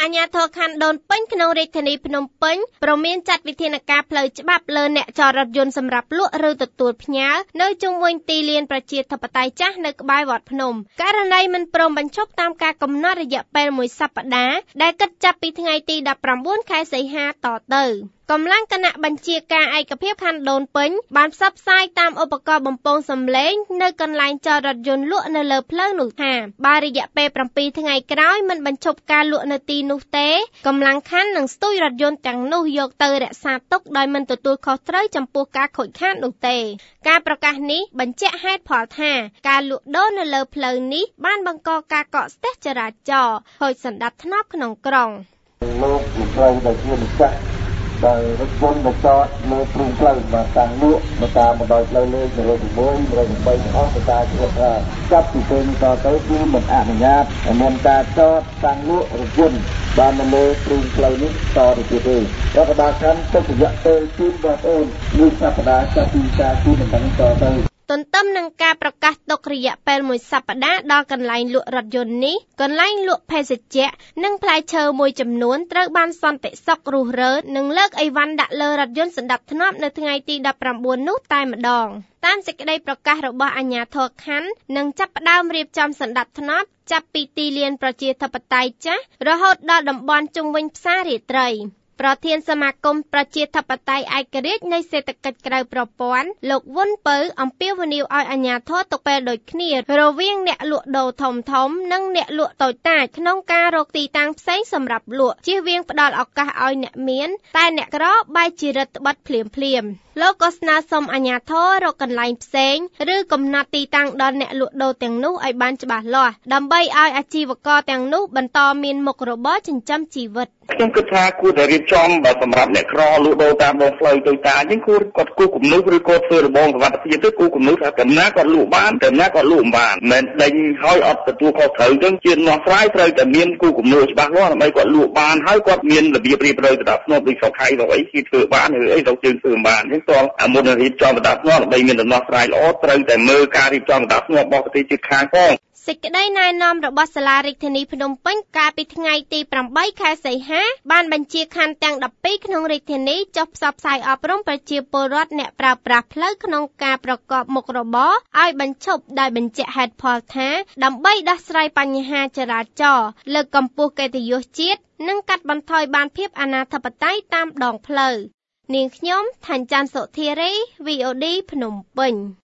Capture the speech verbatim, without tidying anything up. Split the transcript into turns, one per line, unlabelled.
អាជ្ញាធរខណ្ឌដូនពេញក្នុងរាជធានីភ្នំពេញព្រមមានចាត់វិធានការផ្លូវច្បាប់លើអ្នកចតរថយន្តសម្រាប់លក់ឬទទួលផ្ញើនៅជុំវិញទីលានប្រជាធិបតេយ្យចាស់នៅក្បែរវត្តភ្នំករណីមិនព្រមបញ្ឈប់តាមការកំណត់រយៈពេលមួយសប្តាហ៍ដែលគិតចាប់ពីថ្ងៃទីដប់ប្រាំបួនខែសីហាតទៅកម្លាំងគណៈបញ្ជាការឯកភាពខណ្ឌដូនពេញបានផ្សព្វផ្សាយតាមឧបករណ៍បំពងសំឡេងនៅកន្លែងចតរថយន្តលក់នៅលើផ្លូវនោះថាបើរយៈពេលប្រាំពីរថ្ងៃក្រោយមិនបញ្ឈប់ការលក់នៅទីនោះទេកម្លាំងខណ្ឌនឹងស្ទួយរថយន្តទាំងនោះយកទៅរក្សាទុកដោយមិនទទួលខុសត្រូវចំពោះការខូចខាតនោះទេការប្រកាសនេះបញ្ជាក់ហេតុផលថាការលក់ដូរនៅលើផ្លូវនេះបានបង្កការកកស្ទះចរាចរណ៍ខូចសណ្ដាប់ធ្នាប់ក្នុងក្រុង
លោកផ្លូវដែលជាម្ចាស់ដោយរថយន្តមកចតលើព្រំផ្លូវមកតាំងលក់មកតាមបណ្ដោយផ្លូវលេខមួយរយមួយ មួយរយបីអស់ទៅតាមច្បាប់ថាចាប់ពីពេលនេះតទៅគឺមិនអនុញ្ញាតឲ្យមានការចតតាំងលក់រថយន្តបាននៅលើព្រំផ្លូវនេះតទៅទៀតទេរដ្ឋបាលខណ្ឌទុករយៈពេលជូនបងប្អូនមួយសប្តាហ៍ចាប់ពីការជូនដំណឹងតទៅ
ទន្ទឹមនឹងការប្រកាសទុករយៈពេលមួយសប្តាហ៍ដល់កន្លែងលក់រថយន្តនេះកន្លែងលក់ភេសជ្ជៈនិងផ្លែឈើមួយចំនួនត្រូវបានសន្តិសុខរុះរើនិងលើកអីវ៉ាន់ដាក់លើរថយន្តសណ្ដាប់ធ្នាប់នៅថ្ងៃទីដប់ប្រាំបួននោះតែម្ដងតាមសេចក្តីប្រកាសរបស់អាជ្ញាធរខណ្ឌនឹងចាប់ផ្ដើមរៀបចំសណ្ដាប់ធ្នាប់ចាប់ពីទីលានប្រជាធិបតេយ្យចាស់រហូតដល់តំបន់ជុំវិញផ្សាររាត្រីប្រធានសមាគមប្រជាធិបតេយ្យឯករាជ្យនៃសេដ្ឋកិច្ចក្រៅប្រព័ន្ធលោកវុនពៅអំពាវនាវឲ្យអាជ្ញាធរទុកពេលដូចគ្នារវាងអ្នកលក់ដូរធំធំនិងអ្នកលក់តូចតាចក្នុងការរកទីតាំងផ្សេងសម្រាប់លក់ជៀសវាងផ្ដល់ឱកាសឲ្យអ្នកមានតែអ្នកក្របែរជារឹតបន្តឹងភ្លាមភ្លាមលោកក៏ស្នើសុំអាជ្ញាធររកកន្លែងផ្សេងឬកំណត់ទីតាំងដល់អ្នកលក់ដូរទាំងនោះឲ្យបានច្បាស់លាស់ដើម្បីឲ្យអាជីវករទាំងនោះបន្តមានមុខរបរចិញ្ចឹមជីវិត
ខ្ញុំគិតថាគួរតែរៀបចំសម្រាប់អ្នកក្រលក់ដូរតាមដងផ្លូវតូចតាចហ្នឹងគួរគាត់គូគំនូសឬគាត់ធ្វើរបងសុវត្ថិភាពទៅគូគំនូសថាកណ្ណាគាត់លក់បានកណ្ណាគាត់លក់មិនបានមិនដេញឲ្យអត់ទទួលខុសត្រូវចឹងជាដោះស្រាយត្រូវតែមានគូគំនូសច្បាស់លាស់ដើម្បីគាត់លក់បានហើយគាត់មានរបៀបរៀបរយទៅដល់ស្នប់ដូចស្រុកខៃទៅអីគេធ្វើបានឬអីទៅជើងធ្វើបានចឹងតោះអាមុនរៀបចំទៅដល់ស្នប់ដើម្បីមានដំណោះស្រាយល្អត្រូវតែមើលការរៀបចំទៅដល់ស្នប់របស់ប្រទេសជាតិខាងផង
សេចក្តីណែនាំរបស់សាលារាជធានីភ្នំពេញកាលពីថ្ងៃទីប្រាំបីខែសីហាបានបញ្ជាខណ្ឌទាំងដប់ពីរក្នុងរាជធានីចុះផ្សព្វផ្សាយអប់រំប្រជាពលរដ្ឋអ្នកប្រើប្រាស់ផ្លូវក្នុងការប្រកបមុខរបរឲ្យបញ្ឈប់ដោយបញ្ជាក់ហេតុផលថាដើម្បីដោះស្រាយបញ្ហាចរាចរណ៍លើកកម្ពស់កិត្តិយសជាតិនិងកាត់បន្ថយបានភាពអនាធិបតេយ្យតាមដងផ្លូវនាងខ្ញុំថាញ់ច័ន្ទសុធារី វី អូ ឌី ភ្នំពេញ